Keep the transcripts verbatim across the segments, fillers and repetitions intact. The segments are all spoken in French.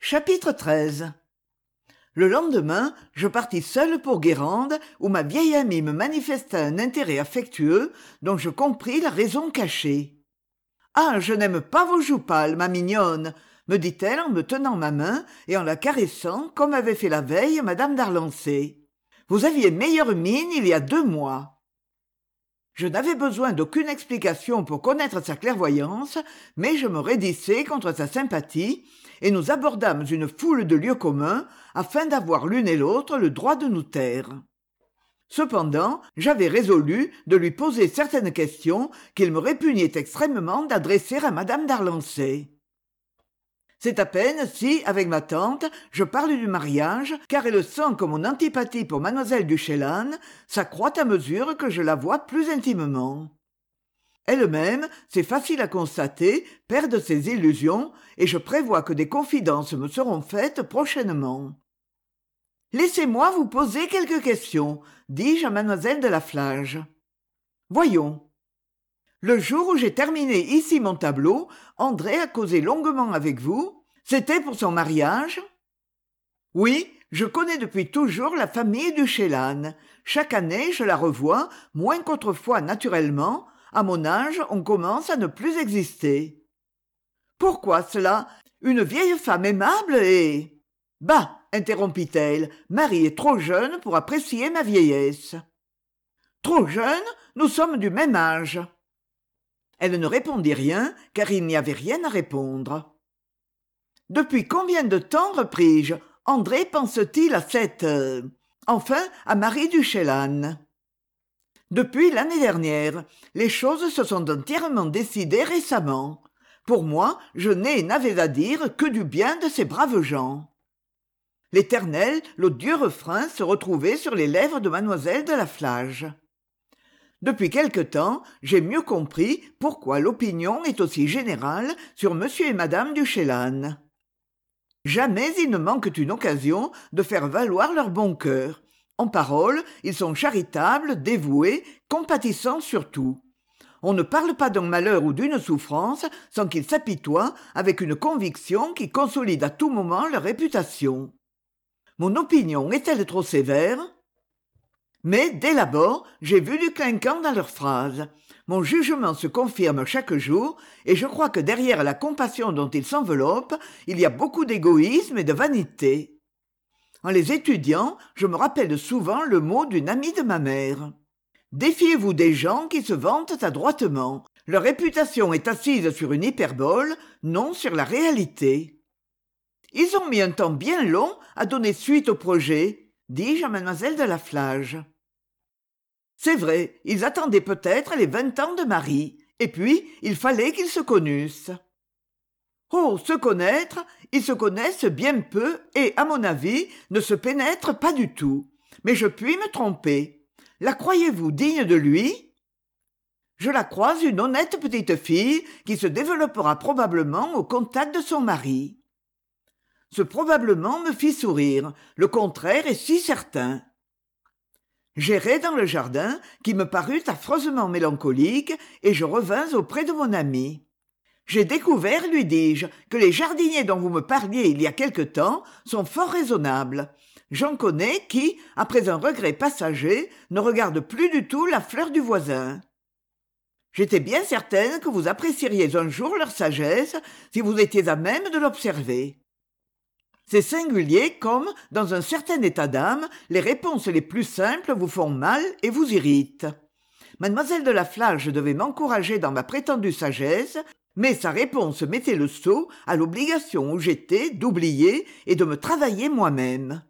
Chapitre treize. Le lendemain, je partis seule pour Guérande, où ma vieille amie me manifesta un intérêt affectueux dont je compris la raison cachée. « Ah, je n'aime pas vos joues pâles, ma mignonne !» me dit-elle en me tenant ma main et en la caressant comme avait fait la veille madame d'Arlançay. « Vous aviez meilleure mine il y a deux mois. » Je n'avais besoin d'aucune explication pour connaître sa clairvoyance, mais je me raidissais contre sa sympathie, et nous abordâmes une foule de lieux communs afin d'avoir l'une et l'autre le droit de nous taire. Cependant, j'avais résolu de lui poser certaines questions qu'il me répugnait extrêmement d'adresser à madame d'Arlançay. C'est à peine si, avec ma tante, je parle du mariage, car elle sent que mon antipathie pour mademoiselle du Chélan s'accroît à mesure que je la vois plus intimement. Elle-même, c'est facile à constater, perd ses illusions, et je prévois que des confidences me seront faites prochainement. « Laissez-moi vous poser quelques questions, dis-je à mademoiselle de la Flage. Voyons. Le jour où j'ai terminé ici mon tableau, André a causé longuement avec vous. C'était pour son mariage ? Oui, je connais depuis toujours la famille du Chélan. Chaque année, je la revois, moins qu'autrefois naturellement. À mon âge, on commence à ne plus exister. Pourquoi cela ? Une vieille femme aimable et... Bah, interrompit-elle, Marie est trop jeune pour apprécier ma vieillesse. Trop jeune ? Nous sommes du même âge. Elle ne répondit rien, car il n'y avait rien à répondre. « Depuis combien de temps, repris-je, André pense-t-il à cette... Euh, enfin, à Marie du Chélan ?»« Depuis l'année dernière. Les choses se sont entièrement décidées récemment. Pour moi, je n'ai et n'avais à dire que du bien de ces braves gens. » L'éternel, l'odieux refrain se retrouvait sur les lèvres de mademoiselle de la Flage. Depuis quelque temps, j'ai mieux compris pourquoi l'opinion est aussi générale sur monsieur et madame du Chélan. Jamais ils ne manquent une occasion de faire valoir leur bon cœur. En parole, ils sont charitables, dévoués, compatissants surtout. On ne parle pas d'un malheur ou d'une souffrance sans qu'ils s'apitoient avec une conviction qui consolide à tout moment leur réputation. Mon opinion est-elle trop sévère ? Mais, dès l'abord, j'ai vu du clinquant dans leurs phrases. Mon jugement se confirme chaque jour, et je crois que derrière la compassion dont ils s'enveloppent, il y a beaucoup d'égoïsme et de vanité. En les étudiant, je me rappelle souvent le mot d'une amie de ma mère. Défiez-vous des gens qui se vantent adroitement. Leur réputation est assise sur une hyperbole, non sur la réalité. Ils ont mis un temps bien long à donner suite au projet, dis-je à mademoiselle de la Flage. C'est vrai, ils attendaient peut-être les vingt ans de Marie, et puis il fallait qu'ils se connussent. Oh, se connaître, ils se connaissent bien peu et, à mon avis, ne se pénètrent pas du tout. Mais je puis me tromper. La croyez-vous digne de lui ? Je la crois une honnête petite fille qui se développera probablement au contact de son mari. Ce probablement me fit sourire, le contraire est si certain. J'errai dans le jardin, qui me parut affreusement mélancolique, et je revins auprès de mon ami. J'ai découvert, lui dis-je, que les jardiniers dont vous me parliez il y a quelque temps sont fort raisonnables. J'en connais qui, après un regret passager, ne regardent plus du tout la fleur du voisin. J'étais bien certaine que vous apprécieriez un jour leur sagesse si vous étiez à même de l'observer. C'est singulier comme, dans un certain état d'âme, les réponses les plus simples vous font mal et vous irritent. Mademoiselle de la Flage devait m'encourager dans ma prétendue sagesse, mais sa réponse mettait le sceau à l'obligation où j'étais d'oublier et de me travailler moi-même.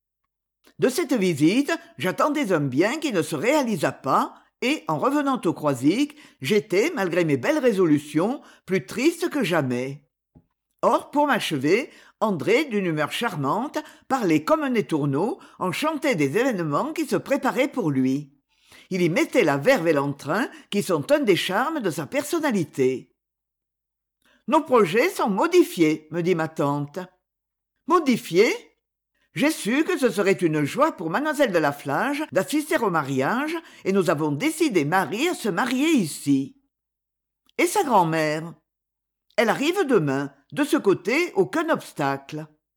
De cette visite, j'attendais un bien qui ne se réalisa pas, et, en revenant au Croisic, j'étais, malgré mes belles résolutions, plus triste que jamais. Or, pour m'achever, André, d'une humeur charmante, parlait comme un étourneau, en chantait des événements qui se préparaient pour lui. Il y mettait la verve et l'entrain qui sont un des charmes de sa personnalité. « Nos projets sont modifiés, me dit ma tante. »« Modifiés ? J'ai su que ce serait une joie pour mademoiselle de la Flage d'assister au mariage, et nous avons décidé Marie à se marier ici. »« Et sa grand-mère ? » « Elle arrive demain. De ce côté, aucun obstacle.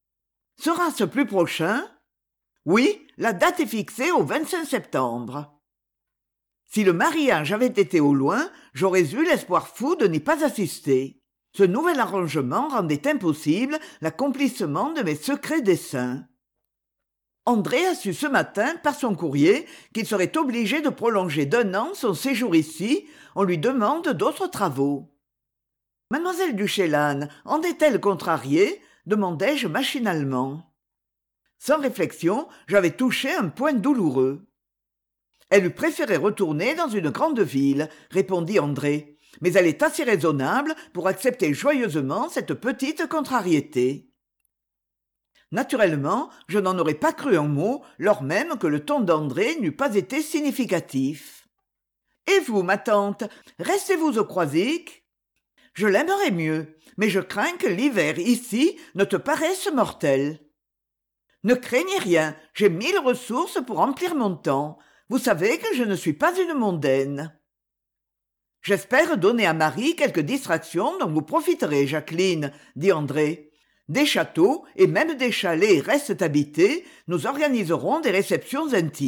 Sera-ce plus prochain? Oui, la date est fixée au vingt-cinq septembre. Si le mariage avait été au loin, j'aurais eu l'espoir fou de n'y pas assister. Ce nouvel arrangement rendait impossible l'accomplissement de mes secrets desseins. André a su ce matin, par son courrier, qu'il serait obligé de prolonger d'un an son séjour ici. On lui demande d'autres travaux. Mademoiselle du Chélan en est-elle contrariée? Demandai-je machinalement. Sans réflexion, j'avais touché un point douloureux. Elle eût préféré retourner dans une grande ville, répondit André, mais elle est assez raisonnable pour accepter joyeusement cette petite contrariété. Naturellement, je n'en aurais pas cru un mot, lors même que le ton d'André n'eût pas été significatif. « Et vous, ma tante, restez-vous au Croisic ?»« Je l'aimerais mieux, mais je crains que l'hiver ici ne te paraisse mortel. »« Ne craignez rien, j'ai mille ressources pour remplir mon temps. Vous savez que je ne suis pas une mondaine. »« J'espère donner à Marie quelques distractions dont vous profiterez, Jacqueline, » dit André. « Des châteaux et même des chalets restent habités, nous organiserons des réceptions intimes. »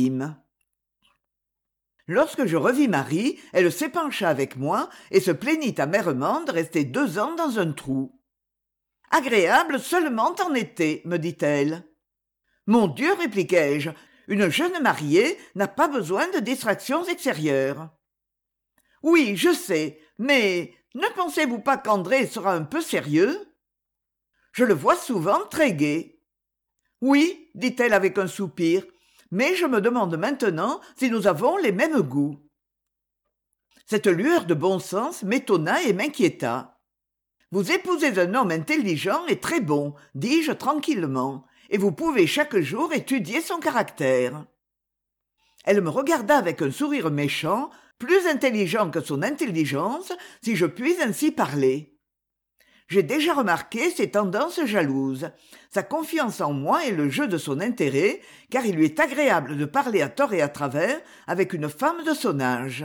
Lorsque je revis Marie, elle s'épancha avec moi et se plaignit amèrement de rester deux ans dans un trou. « Agréable seulement en été, me dit-elle. »« Mon Dieu, répliquai-je, une jeune mariée n'a pas besoin de distractions extérieures. »« Oui, je sais, mais ne pensez-vous pas qu'André sera un peu sérieux ? » Je le vois souvent très gai. « Oui, dit-elle avec un soupir, mais je me demande maintenant si nous avons les mêmes goûts. » Cette lueur de bon sens m'étonna et m'inquiéta. « Vous épousez un homme intelligent et très bon, dis-je tranquillement, et vous pouvez chaque jour étudier son caractère. » Elle me regarda avec un sourire méchant, plus intelligent que son intelligence, si je puis ainsi parler. J'ai déjà remarqué ses tendances jalouses, sa confiance en moi et le jeu de son intérêt, car il lui est agréable de parler à tort et à travers avec une femme de son âge.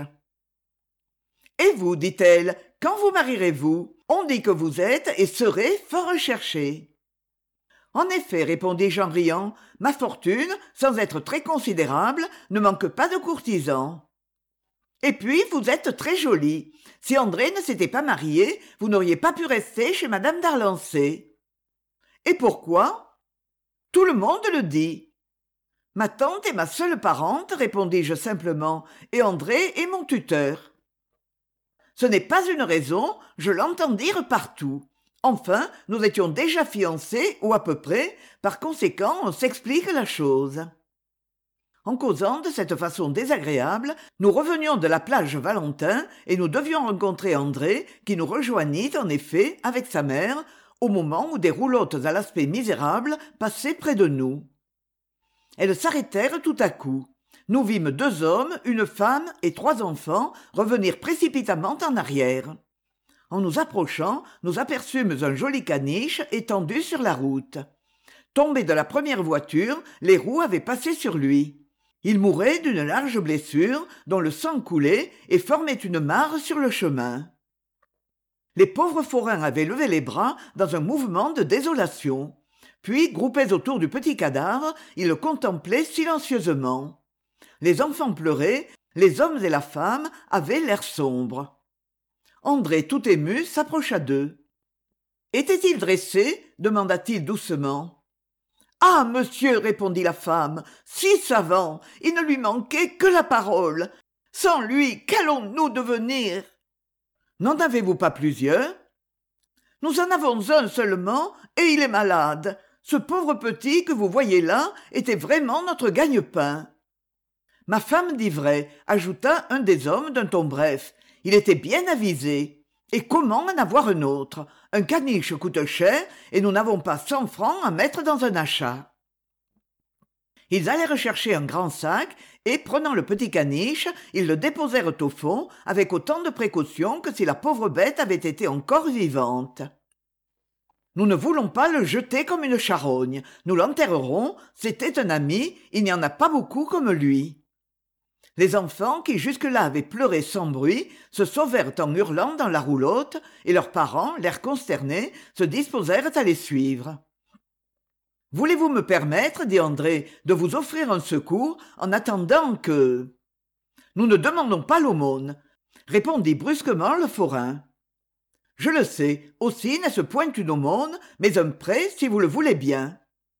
« Et vous, dit-elle, quand vous marierez-vous? On dit que vous êtes et serez fort recherché. » En effet, répondis-je en riant, ma fortune, sans être très considérable, ne manque pas de courtisans. Et puis, vous êtes très jolie. Si André ne s'était pas marié, vous n'auriez pas pu rester chez madame d'Arlancet. Et pourquoi? Tout le monde le dit. Ma tante est ma seule parente, répondis-je simplement, et André est mon tuteur. Ce n'est pas une raison, je l'entends dire partout. Enfin, nous étions déjà fiancés, ou à peu près, par conséquent, on s'explique la chose. En causant de cette façon désagréable, nous revenions de la plage Valentin et nous devions rencontrer André, qui nous rejoignit en effet avec sa mère, au moment où des roulottes à l'aspect misérable passaient près de nous. Elles s'arrêtèrent tout à coup. Nous vîmes deux hommes, une femme et trois enfants revenir précipitamment en arrière. En nous approchant, nous aperçûmes un joli caniche étendu sur la route. Tombé de la première voiture, les roues avaient passé sur lui. Il mourait d'une large blessure dont le sang coulait et formait une mare sur le chemin. Les pauvres forains avaient levé les bras dans un mouvement de désolation. Puis, groupés autour du petit cadavre, ils le contemplaient silencieusement. Les enfants pleuraient, les hommes et la femme avaient l'air sombre. André, tout ému, s'approcha d'eux. « Était-il dressé ?» demanda-t-il doucement. « Ah, monsieur, répondit la femme, si savant, il ne lui manquait que la parole. Sans lui, qu'allons-nous devenir? N'en avez-vous pas plusieurs? Nous en avons un seulement, et il est malade. Ce pauvre petit que vous voyez là était vraiment notre gagne-pain. Ma femme dit vrai, ajouta un des hommes d'un ton bref. Il était bien avisé. Et comment en avoir un autre? Un caniche coûte cher, et nous n'avons pas cent francs à mettre dans un achat. Ils allèrent chercher un grand sac, et, prenant le petit caniche, ils le déposèrent au fond, avec autant de précaution que si la pauvre bête avait été encore vivante. Nous ne voulons pas le jeter comme une charogne. Nous l'enterrerons, c'était un ami, il n'y en a pas beaucoup comme lui. Les enfants, qui jusque-là avaient pleuré sans bruit, se sauvèrent en hurlant dans la roulotte, et leurs parents, l'air consternés, se disposèrent à les suivre. Voulez-vous me permettre, dit André, de vous offrir un secours en attendant que... Nous ne demandons pas l'aumône, répondit brusquement le forain. Je le sais, aussi n'est-ce point une aumône, mais un prêt si vous le voulez bien.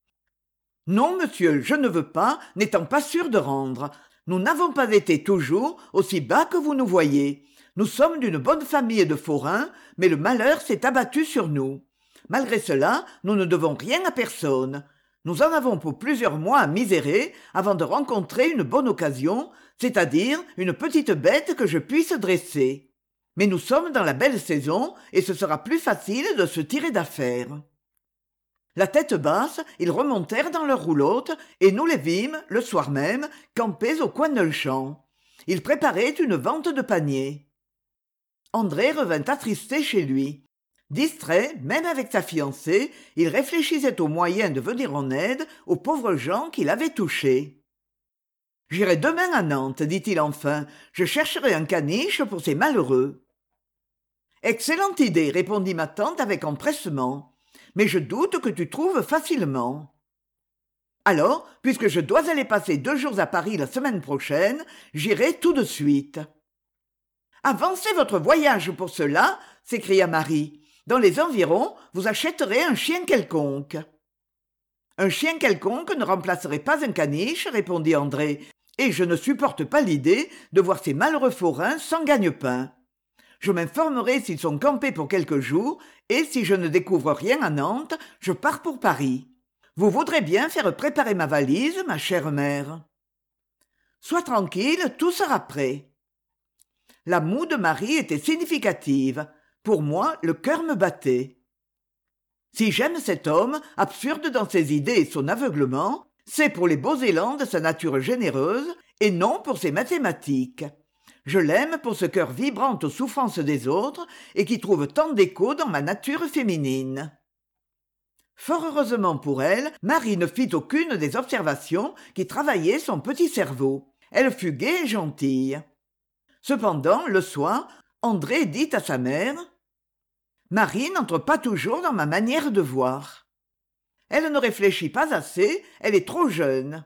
Non, monsieur, je ne veux pas, n'étant pas sûr de rendre. Nous n'avons pas été toujours aussi bas que vous nous voyez. Nous sommes d'une bonne famille de forains, mais le malheur s'est abattu sur nous. Malgré cela, nous ne devons rien à personne. Nous en avons pour plusieurs mois à misérer avant de rencontrer une bonne occasion, c'est-à-dire une petite bête que je puisse dresser. Mais nous sommes dans la belle saison et ce sera plus facile de se tirer d'affaire. La tête basse, ils remontèrent dans leur roulotte et nous les vîmes, le soir même, campés au coin d'un champ. Ils préparaient une vente de paniers. André revint attristé chez lui. Distrait, même avec sa fiancée, il réfléchissait aux moyens de venir en aide aux pauvres gens qu'il avait touchés. « J'irai demain à Nantes, dit-il enfin. Je chercherai un caniche pour ces malheureux. »« Excellente idée, répondit ma tante avec empressement. Mais je doute que tu trouves facilement. Alors, puisque je dois aller passer deux jours à Paris la semaine prochaine, j'irai tout de suite. Avancez votre voyage pour cela, s'écria Marie. Dans les environs, vous achèterez un chien quelconque. Un chien quelconque ne remplacerait pas un caniche, répondit André, et je ne supporte pas l'idée de voir ces malheureux forains sans gagne-pain. Je m'informerai s'ils sont campés pour quelques jours, et si je ne découvre rien à Nantes, je pars pour Paris. Vous voudrez bien faire préparer ma valise, ma chère mère. Sois tranquille, tout sera prêt. La moue de Marie était significative. Pour moi, le cœur me battait. Si j'aime cet homme, absurde dans ses idées et son aveuglement, c'est pour les beaux élans de sa nature généreuse et non pour ses mathématiques. Je l'aime pour ce cœur vibrant aux souffrances des autres et qui trouve tant d'écho dans ma nature féminine. Fort heureusement pour elle, Marie ne fit aucune des observations qui travaillaient son petit cerveau. Elle fut gaie et gentille. Cependant, le soir, André dit à sa mère « Marie n'entre pas toujours dans ma manière de voir. Elle ne réfléchit pas assez, elle est trop jeune.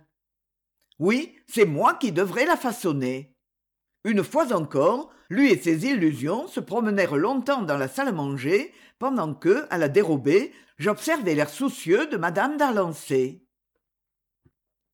Oui, c'est moi qui devrais la façonner. » Une fois encore, lui et ses illusions se promenèrent longtemps dans la salle à manger, pendant que, à la dérobée, j'observais l'air soucieux de madame d'Arlançay.